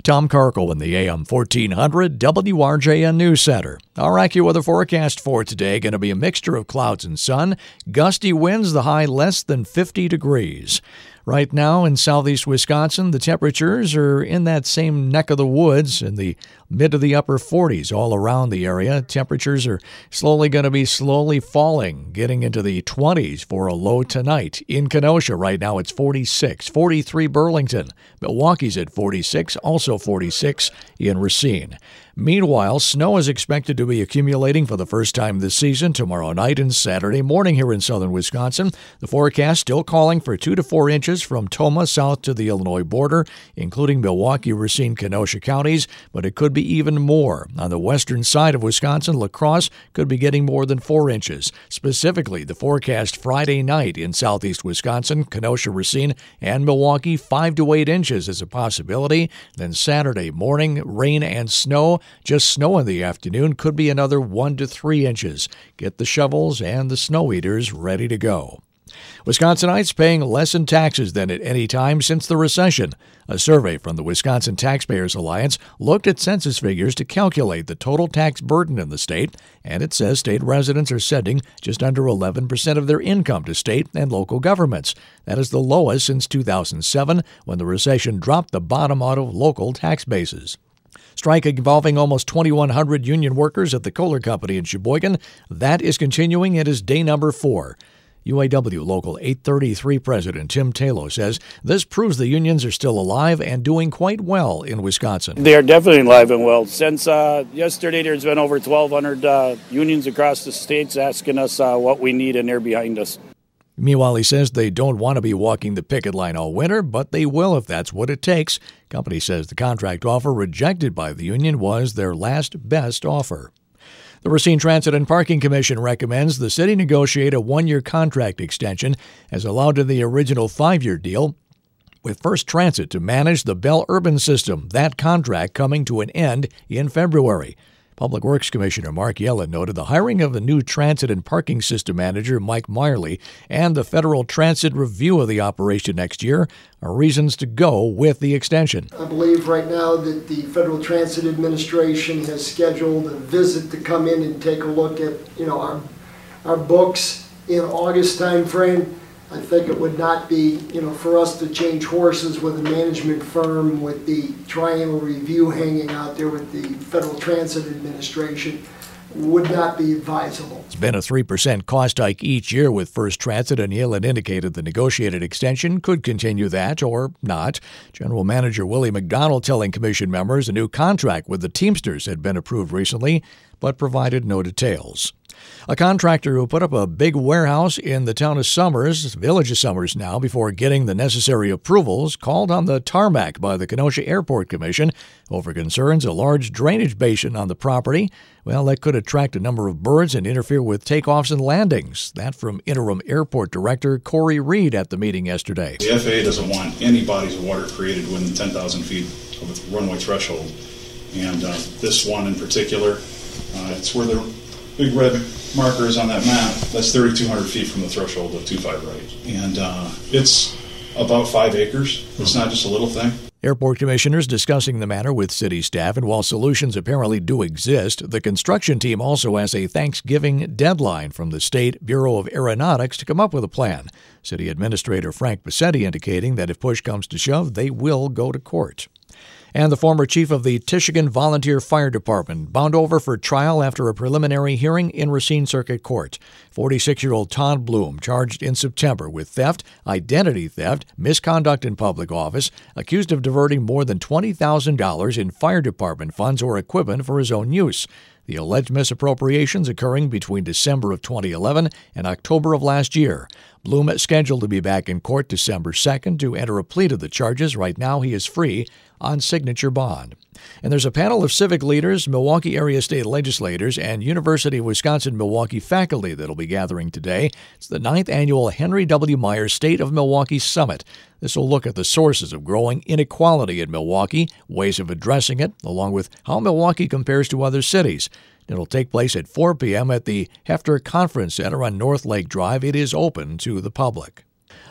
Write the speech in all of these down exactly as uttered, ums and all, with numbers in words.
Tom Karkel in the A M fourteen hundred W R J N News Center. Our AccuWeather forecast for today going to be a mixture of clouds and sun. Gusty winds, the high less than fifty degrees. Right now in southeast Wisconsin, the temperatures are in that same neck of the woods in the mid to the upper forties all around the area. Temperatures are slowly going to be slowly falling, getting into the twenties for a low tonight. In Kenosha right now it's forty-six, forty-three Burlington. Milwaukee's at forty-six, also forty-six in Racine. Meanwhile, snow is expected to be accumulating for the first time this season tomorrow night and Saturday morning here in southern Wisconsin. The forecast still calling for two to four inches from Tomah south to the Illinois border, including Milwaukee, Racine, Kenosha counties, but it could be even more. On the western side of Wisconsin, La Crosse could be getting more than four inches. Specifically, the forecast Friday night in southeast Wisconsin, Kenosha, Racine, and Milwaukee, five to eight inches is a possibility. Then Saturday morning, rain and snow. Just snow in the afternoon, could be another one to three inches. Get the shovels and the snow eaters ready to go. Wisconsinites paying less in taxes than at any time since the recession. A survey from the Wisconsin Taxpayers Alliance looked at census figures to calculate the total tax burden in the state, and it says state residents are sending just under eleven percent of their income to state and local governments. That is the lowest since two thousand seven, when the recession dropped the bottom out of local tax bases. Strike involving almost twenty-one hundred union workers at the Kohler Company in Sheboygan. That is continuing. It is day number four. U A W Local eight thirty-three President Tim Taylor says this proves the unions are still alive and doing quite well in Wisconsin. They are definitely alive and well. Since uh, yesterday, there's been over twelve hundred uh, unions across the states asking us uh, what we need, and they're behind us. Meanwhile, he says they don't want to be walking the picket line all winter, but they will if that's what it takes. Company says the contract offer rejected by the union was their last best offer. The Racine Transit and Parking Commission recommends the city negotiate a one-year contract extension as allowed in the original five-year deal with First Transit to manage the Bell Urban System, that contract coming to an end in February. Public Works Commissioner Mark Yellen noted the hiring of the new Transit and Parking System Manager, Mike Meyerly, and the Federal Transit review of the operation next year are reasons to go with the extension. I believe right now that the Federal Transit Administration has scheduled a visit to come in and take a look at, you know, our, our books in August time frame. I think it would not be, you know, for us to change horses with a management firm with the triennial review hanging out there with the Federal Transit Administration would not be advisable. It's been a three percent cost hike each year with First Transit, and Yellen indicated the negotiated extension could continue that or not. General Manager Willie McDonald telling commission members a new contract with the Teamsters had been approved recently, but provided no details. A contractor who put up a big warehouse in the town of Summers, village of Summers now, before getting the necessary approvals, called on the tarmac by the Kenosha Airport Commission over concerns a large drainage basin on the property. Well, that could attract a number of birds and interfere with takeoffs and landings. That from Interim Airport Director Corey Reed at the meeting yesterday. The F A A doesn't want any bodies of water created within ten thousand feet of the runway threshold. And uh, this one in particular, uh, it's where the big red markers on that map, that's thirty-two hundred feet from the threshold of two five right. And uh, it's about five acres. It's not just a little thing. Airport commissioners discussing the matter with city staff, and while solutions apparently do exist, the construction team also has a Thanksgiving deadline from the State Bureau of Aeronautics to come up with a plan. City Administrator Frank Bassetti indicating that if push comes to shove, they will go to court. And the former chief of the Tishigan Volunteer Fire Department bound over for trial after a preliminary hearing in Racine Circuit Court. forty-six-year-old Todd Bloom charged in September with theft, identity theft, misconduct in public office, accused of diverting more than twenty thousand dollars in fire department funds or equipment for his own use. The alleged misappropriations occurring between December of twenty eleven and October of last year. Bloom is scheduled to be back in court December second to enter a plea to the charges. Right now he is free on signature bond. And there's a panel of civic leaders, Milwaukee area state legislators, and University of Wisconsin-Milwaukee faculty that will be gathering today. It's the ninth annual Henry W. Myers State of Milwaukee Summit. This will look at the sources of growing inequality in Milwaukee, ways of addressing it, along with how Milwaukee compares to other cities. It'll take place at four p.m. at the Hefter Conference Center on North Lake Drive. It is open to the public.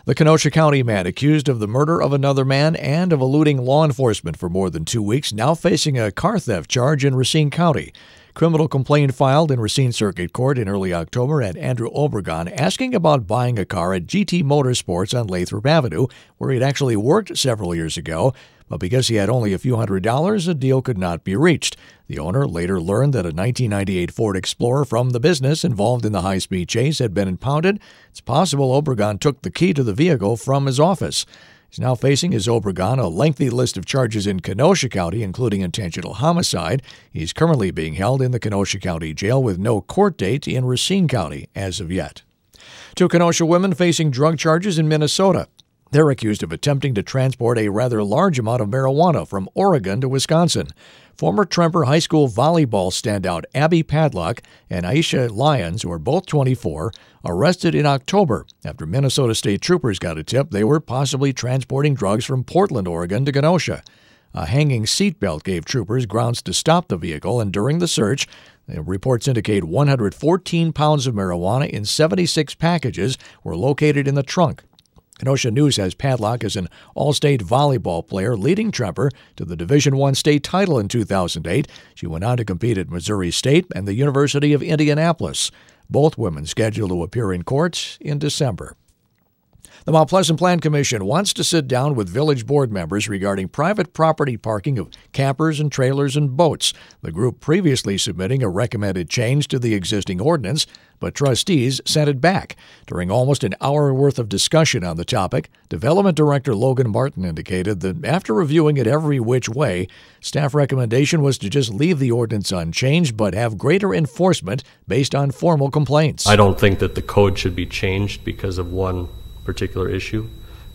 The Kenosha County man accused of the murder of another man and of eluding law enforcement for more than two weeks now facing a car theft charge in Racine County. Criminal complaint filed in Racine Circuit Court in early October at Andrew Obregon asking about buying a car at G T Motorsports on Lathrop Avenue, where he'd actually worked several years ago. But because he had only a few hundred dollars, a deal could not be reached. The owner later learned that a nineteen ninety-eight Ford Explorer from the business involved in the high-speed chase had been impounded. It's possible Obregon took the key to the vehicle from his office. He's now facing, as Obregon, a lengthy list of charges in Kenosha County, including intentional homicide. He's currently being held in the Kenosha County Jail with no court date in Racine County as of yet. Two Kenosha women facing drug charges in Minnesota. They're accused of attempting to transport a rather large amount of marijuana from Oregon to Wisconsin. Former Tremper High School volleyball standout Abby Padlock and Aisha Lyons, who are both twenty-four, arrested in October after Minnesota State troopers got a tip they were possibly transporting drugs from Portland, Oregon to Kenosha. A hanging seatbelt gave troopers grounds to stop the vehicle, and during the search, the reports indicate one hundred fourteen pounds of marijuana in seventy-six packages were located in the trunk. Kenosha News has Padlock as an all-state volleyball player, leading Tremper to the Division One state title in two thousand eight. She went on to compete at Missouri State and the University of Indianapolis. Both women scheduled to appear in court in December. The Mount Pleasant Plan Commission wants to sit down with village board members regarding private property parking of campers and trailers and boats. The group previously submitting a recommended change to the existing ordinance, but trustees sent it back. During almost an hour worth of discussion on the topic, Development Director Logan Martin indicated that after reviewing it every which way, staff recommendation was to just leave the ordinance unchanged but have greater enforcement based on formal complaints. I don't think that the code should be changed because of one particular issue.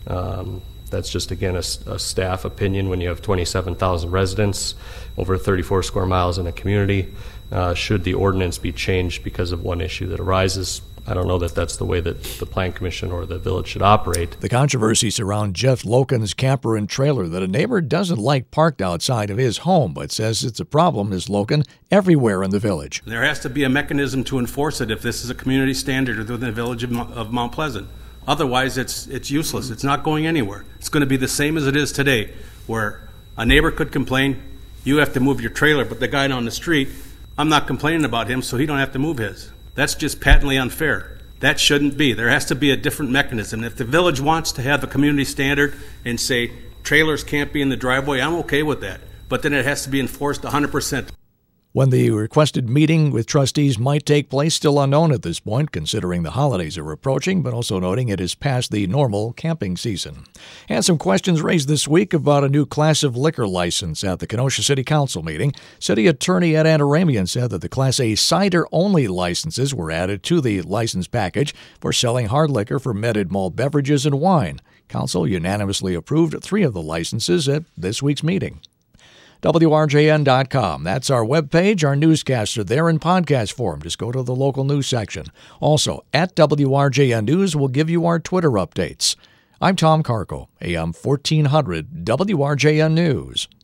Um, that's just, again, a, a staff opinion. When you have twenty-seven thousand residents, over thirty-four square miles in a community, uh, should the ordinance be changed because of one issue that arises? I don't know that that's the way that the Plan Commission or the village should operate. The controversy surrounds Jeff Loken's camper and trailer that a neighbor doesn't like parked outside of his home, but says it's a problem, as Loken, everywhere in the village. There has to be a mechanism to enforce it if this is a community standard within the village of, of Mount Pleasant. Otherwise, it's it's useless. It's not going anywhere. It's going to be the same as it is today, where a neighbor could complain, you have to move your trailer, but the guy down the street, I'm not complaining about him, so he don't have to move his. That's just patently unfair. That shouldn't be. There has to be a different mechanism. If the village wants to have a community standard and say trailers can't be in the driveway, I'm okay with that. But then it has to be enforced one hundred percent. When the requested meeting with trustees might take place, still unknown at this point, considering the holidays are approaching, but also noting it is past the normal camping season. And some questions raised this week about a new class of liquor license at the Kenosha City Council meeting. City Attorney Ed Antaramian said that the Class A cider-only licenses were added to the license package for selling hard liquor, fermented malt beverages, and wine. Council unanimously approved three of the licenses at this week's meeting. W R J N dot com. That's our webpage. Our newscasts are there in podcast form. Just go to the local news section. Also, at W R J N News, we'll give you our Twitter updates. I'm Tom Carco, A M fourteen hundred W R J N News.